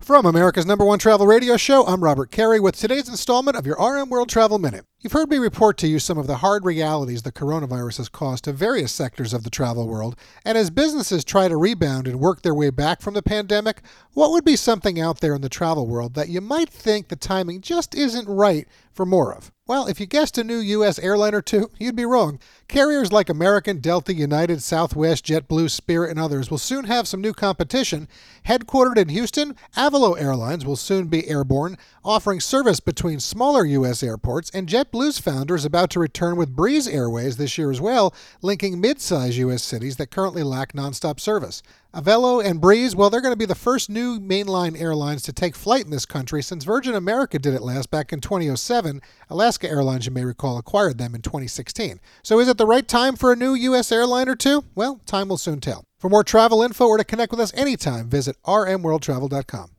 From America's #1 travel radio show, I'm Robert Carey with today's installment of your RM World Travel Minute. You've heard me report to you some of the hard realities the coronavirus has caused to various sectors of the travel world, and as businesses try to rebound and work their way back from the pandemic, what would be something out there in the travel world that you might think the timing just isn't right for more of? Well, if you guessed a new U.S. airline or two, you'd be wrong. Carriers like American, Delta, United, Southwest, JetBlue, Spirit, and others will soon have some new competition. Headquartered in Houston, Avelo Airlines will soon be airborne, offering service between smaller U.S. airports, and JetBlue's founder is about to return with Breeze Airways this year as well, linking mid-size U.S. cities that currently lack nonstop service. Avelo and Breeze, well, they're going to be the first new mainline airlines to take flight in this country since Virgin America did it last back in 2007. Alaska Airlines, you may recall, acquired them in 2016. So is it the right time for a new U.S. airline or two? Well, time will soon tell. For more travel info or to connect with us anytime, visit rmworldtravel.com.